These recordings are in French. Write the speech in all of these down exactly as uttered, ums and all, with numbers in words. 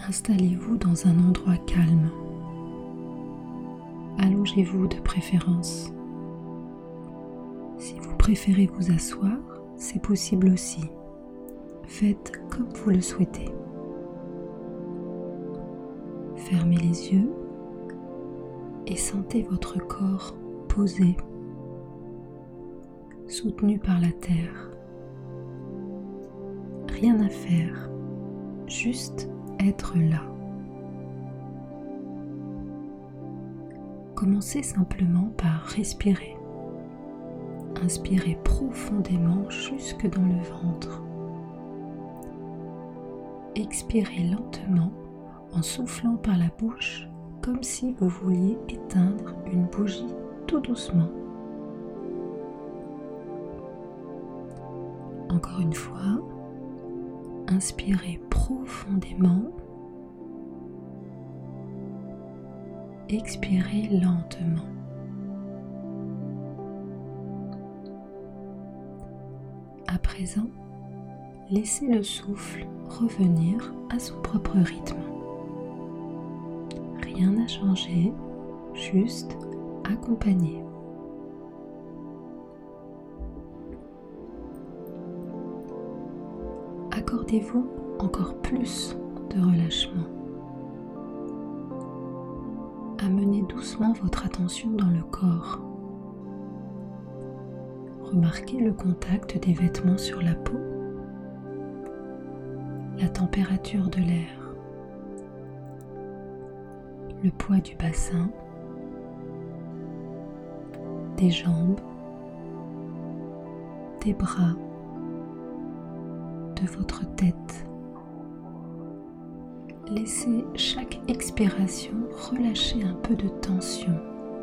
Installez-vous dans un endroit calme. Allongez-vous de préférence. Si vous préférez vous asseoir, c'est possible aussi. Faites comme vous le souhaitez. Fermez les yeux et sentez votre corps posé, soutenu par la terre. Rien à faire, juste être là. Commencez simplement par respirer. Inspirez profondément jusque dans le ventre. Expirez lentement en soufflant par la bouche comme si vous vouliez éteindre une bougie tout doucement. Encore une fois, inspirez profondément. Expirez lentement. À présent, laissez le souffle revenir à son propre rythme. Rien n'a changé, juste accompagné. Accordez-vous encore plus de relâchement. Amenez doucement votre attention dans le corps. Remarquez le contact des vêtements sur la peau, la température de l'air, le poids du bassin, des jambes, des bras, de votre tête. Laissez chaque expiration relâcher un peu de tension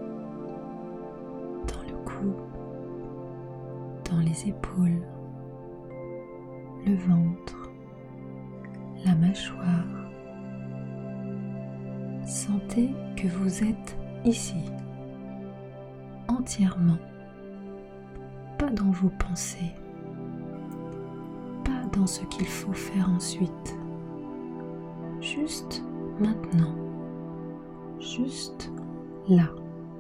dans le cou, dans les épaules, le ventre, la mâchoire. Sentez que vous êtes ici, entièrement, pas dans vos pensées, pas dans ce qu'il faut faire ensuite. Juste maintenant, juste là.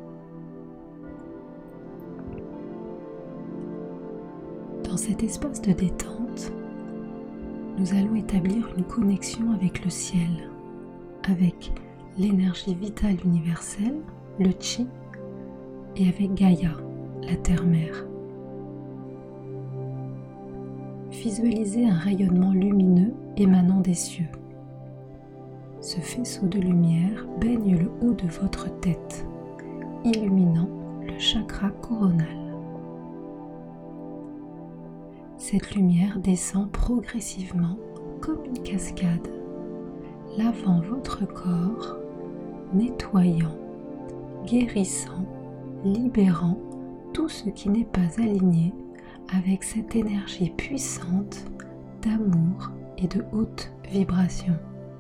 Dans cet espace de détente, nous allons établir une connexion avec le ciel, avec l'énergie vitale universelle, le Chi, et avec Gaïa, la terre-mère. Visualisez un rayonnement lumineux émanant des cieux. Ce faisceau de lumière baigne le haut de votre tête, illuminant le chakra coronal. Cette lumière descend progressivement comme une cascade, lavant votre corps, nettoyant, guérissant, libérant tout ce qui n'est pas aligné avec cette énergie puissante d'amour et de haute vibration.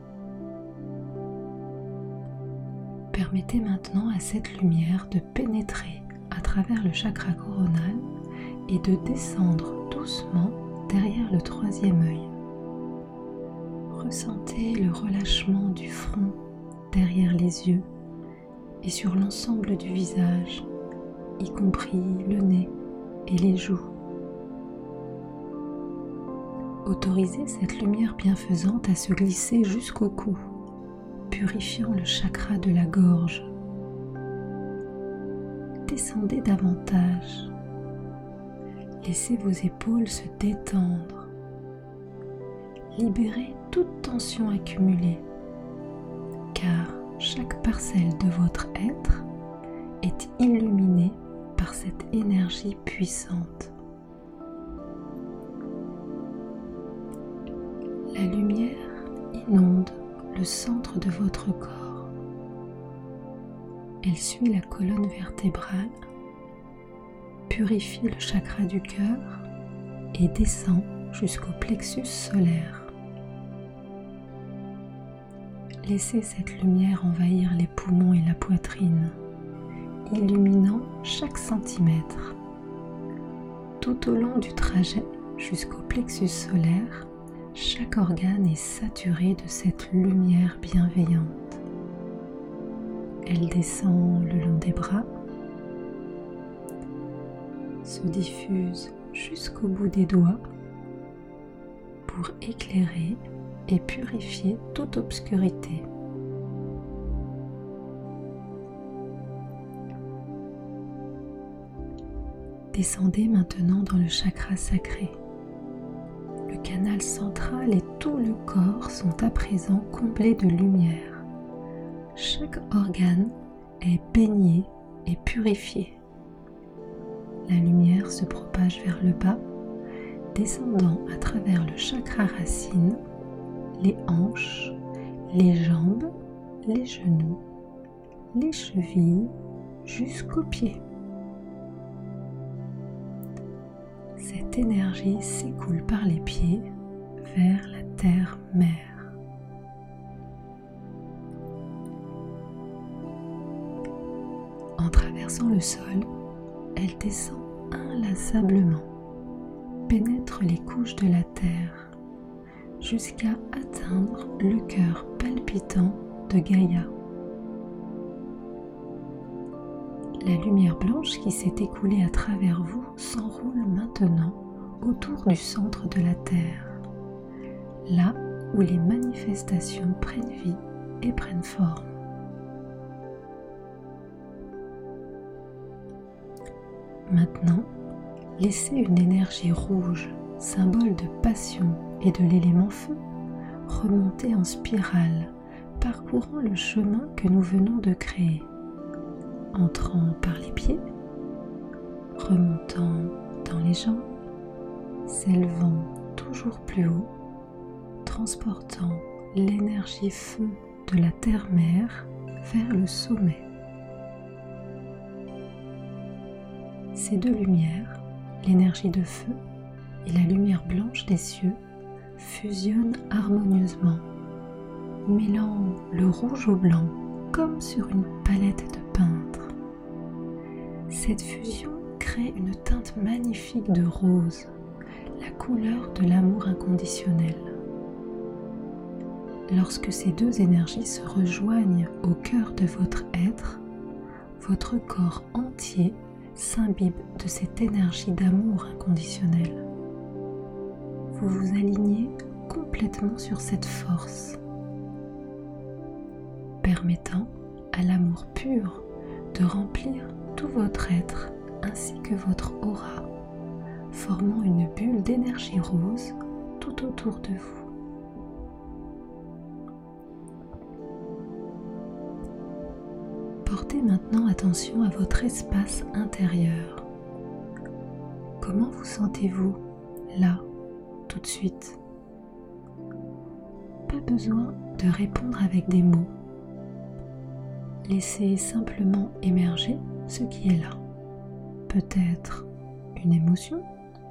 Permettez maintenant à cette lumière de pénétrer à travers le chakra coronal et de descendre doucement derrière le troisième œil. Ressentez le relâchement du front derrière les yeux et sur l'ensemble du visage, y compris le nez et les joues. Autorisez cette lumière bienfaisante à se glisser jusqu'au cou, purifiant le chakra de la gorge. Descendez davantage. Laissez vos épaules se détendre. Libérez toute tension accumulée, car chaque parcelle de votre être est illuminée par cette énergie puissante. La lumière inonde le centre de votre corps. Elle suit la colonne vertébrale, purifie le chakra du cœur et descend jusqu'au plexus solaire. Laissez cette lumière envahir les poumons et la poitrine, illuminant chaque centimètre. Tout au long du trajet jusqu'au plexus solaire, chaque organe est saturé de cette lumière bienveillante. Elle descend le long des bras, se diffuse jusqu'au bout des doigts pour éclairer et purifier toute obscurité. Descendez maintenant dans le chakra sacré. Le canal central et tout le corps sont à présent comblés de lumière. Chaque organe est baigné et purifié. La lumière se propage vers le bas, descendant à travers le chakra racine, les hanches, les jambes, les genoux, les chevilles, jusqu'aux pieds. Cette énergie s'écoule par les pieds vers la terre-mère. En traversant le sol, elle descend inlassablement, pénètre les couches de la terre, jusqu'à atteindre le cœur palpitant de Gaïa. La lumière blanche qui s'est écoulée à travers vous s'enroule maintenant autour du centre de la Terre, là où les manifestations prennent vie et prennent forme. Maintenant, laissez une énergie rouge, symbole de passion et de l'élément feu, remonter en spirale, parcourant le chemin que nous venons de créer. Entrant par les pieds, remontant dans les jambes, s'élevant toujours plus haut, transportant l'énergie feu de la terre-mère vers le sommet. Ces deux lumières, l'énergie de feu et la lumière blanche des cieux, fusionnent harmonieusement, mêlant le rouge au blanc comme sur une palette de peintre. Cette fusion crée une teinte magnifique de rose, la couleur de l'amour inconditionnel. Lorsque ces deux énergies se rejoignent au cœur de votre être, votre corps entier s'imbibe de cette énergie d'amour inconditionnel. Vous vous alignez complètement sur cette force, permettant à l'amour pur de remplir tout votre être ainsi que votre aura, formant une bulle d'énergie rose tout autour de vous. Portez maintenant attention à votre espace intérieur. Comment vous sentez-vous là, tout de suite? Pas besoin de répondre avec des mots. Laissez simplement émerger ce qui est là. Peut-être une émotion,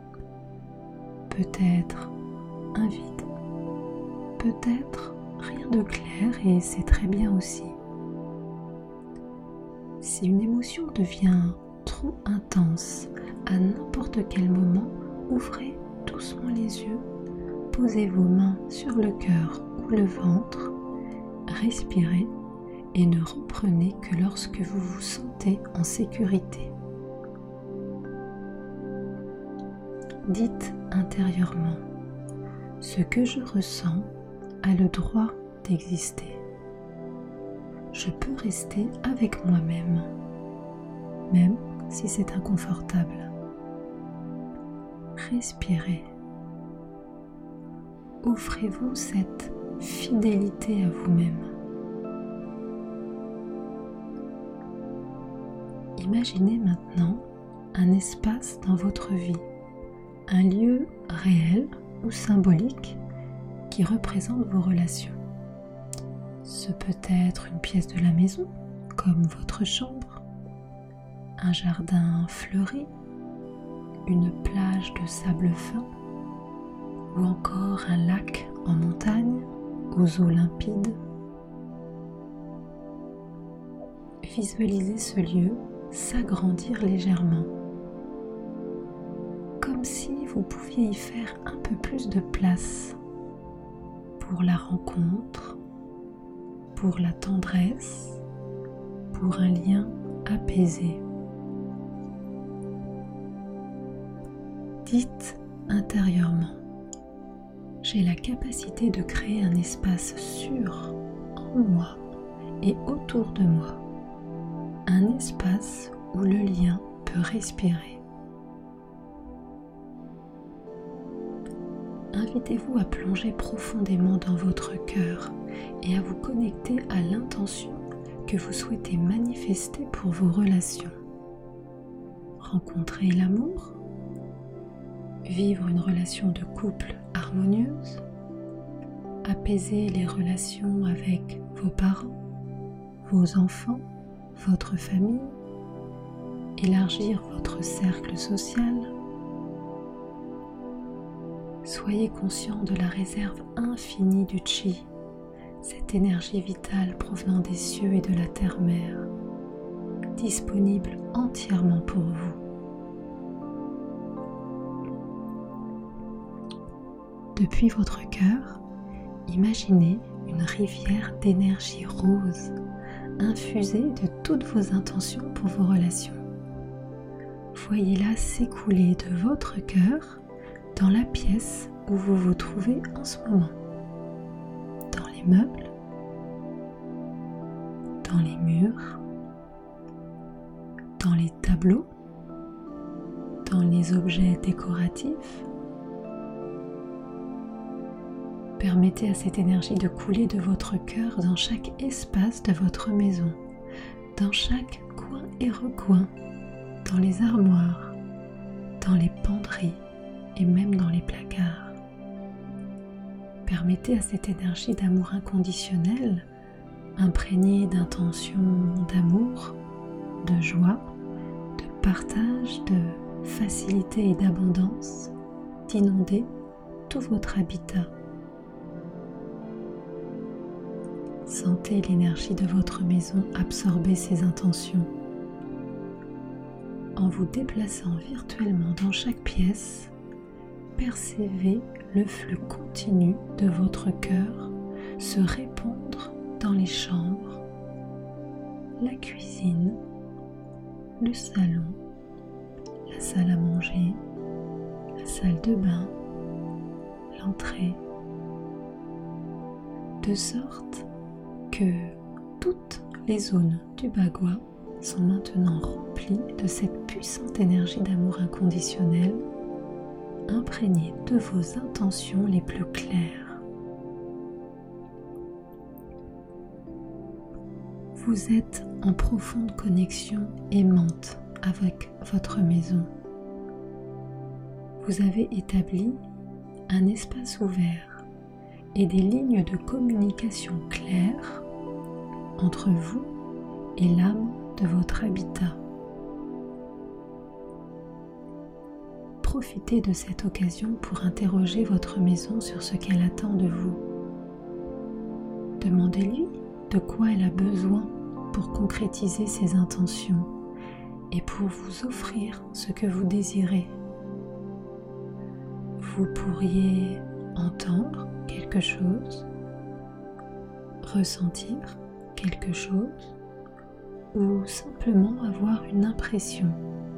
peut-être un vide, peut-être rien de clair et c'est très bien aussi. Si une émotion devient trop intense à n'importe quel moment, ouvrez doucement les yeux, posez vos mains sur le cœur ou le ventre, respirez et ne reprenez que lorsque vous vous sentez en sécurité. Dites intérieurement, ce que je ressens a le droit d'exister. Je peux rester avec moi-même, même si c'est inconfortable. Respirez. Offrez-vous cette fidélité à vous-même. Imaginez maintenant un espace dans votre vie, un lieu réel ou symbolique qui représente vos relations. Ce peut être une pièce de la maison, comme votre chambre, un jardin fleuri, une plage de sable fin, ou encore un lac en montagne aux eaux limpides. Visualisez ce lieu s'agrandir légèrement, comme si vous pouviez y faire un peu plus de place, pour la rencontre, pour la tendresse, pour un lien apaisé. Dites intérieurement: j'ai la capacité de créer un espace sûr en moi et autour de moi, un espace où le lien peut respirer. Invitez-vous à plonger profondément dans votre cœur et à vous connecter à l'intention que vous souhaitez manifester pour vos relations. Rencontrer l'amour, vivre une relation de couple harmonieuse, apaiser les relations avec vos parents, vos enfants, votre famille, élargir votre cercle social. Soyez conscient de la réserve infinie du Chi, cette énergie vitale provenant des cieux et de la terre-mère, disponible entièrement pour vous. Depuis votre cœur, imaginez une rivière d'énergie rose, infusée de toutes vos intentions pour vos relations. Voyez-la s'écouler de votre cœur dans la pièce où vous vous trouvez en ce moment, dans les meubles, dans les murs, dans les tableaux, dans les objets décoratifs. Permettez à cette énergie de couler de votre cœur dans chaque espace de votre maison, dans chaque coin et recoin, dans les armoires, dans les penderies et même dans les placards. Permettez à cette énergie d'amour inconditionnel, imprégnée d'intentions d'amour, de joie, de partage, de facilité et d'abondance, d'inonder tout votre habitat. Sentez l'énergie de votre maison absorber ces intentions. En vous déplaçant virtuellement dans chaque pièce, percevez le flux continu de votre cœur se répandre dans les chambres, la cuisine, le salon, la salle à manger, la salle de bain, l'entrée, de sorte que toutes les zones du bagua sont maintenant remplies de cette puissante énergie d'amour inconditionnel, imprégnée de vos intentions les plus claires. Vous êtes en profonde connexion aimante avec votre maison. Vous avez établi un espace ouvert et des lignes de communication claires entre vous et l'âme de votre habitat. Profitez de cette occasion pour interroger votre maison sur ce qu'elle attend de vous. Demandez-lui de quoi elle a besoin pour concrétiser ses intentions et pour vous offrir ce que vous désirez. Vous pourriez entendre quelque chose, ressentir quelque chose ou simplement avoir une impression.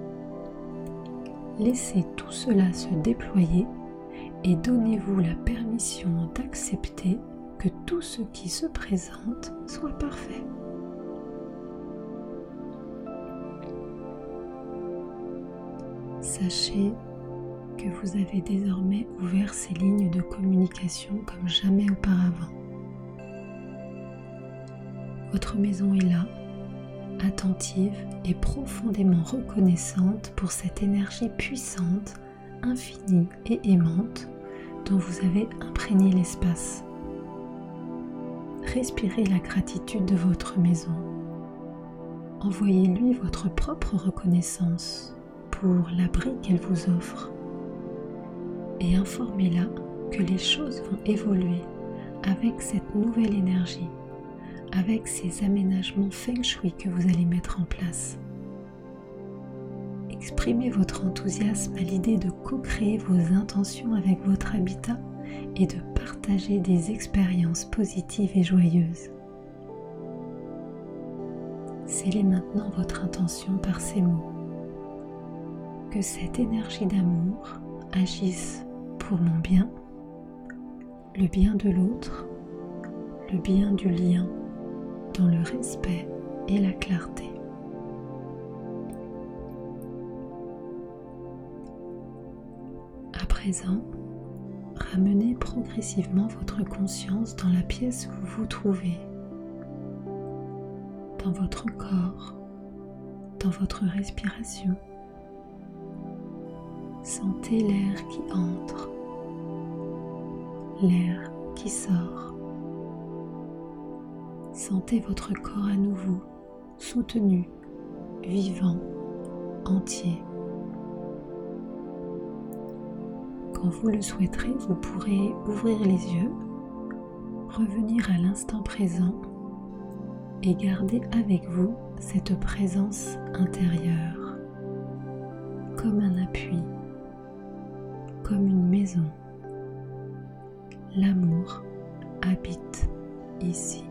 Laissez tout cela se déployer et donnez-vous la permission d'accepter que tout ce qui se présente soit parfait. Sachez que vous avez désormais ouvert ces lignes de communication comme jamais auparavant. Votre maison est là, attentive et profondément reconnaissante pour cette énergie puissante, infinie et aimante dont vous avez imprégné l'espace. Respirez la gratitude de votre maison. Envoyez-lui votre propre reconnaissance pour l'abri qu'elle vous offre et informez-la que les choses vont évoluer avec cette nouvelle énergie, avec ces aménagements Feng Shui que vous allez mettre en place. Exprimez votre enthousiasme à l'idée de co-créer vos intentions avec votre habitat et de partager des expériences positives et joyeuses. Scellez maintenant votre intention par ces mots. Que cette énergie d'amour agisse pour mon bien, le bien de l'autre, le bien du lien, dans le respect et la clarté. À présent, ramenez progressivement votre conscience dans la pièce où vous vous trouvez, dans votre corps, dans votre respiration. Sentez l'air qui entre, l'air qui sort. Sentez votre corps à nouveau soutenu, vivant, entier. Quand vous le souhaiterez, vous pourrez ouvrir les yeux, revenir à l'instant présent et garder avec vous cette présence intérieure, comme un appui, comme une maison. L'amour habite ici.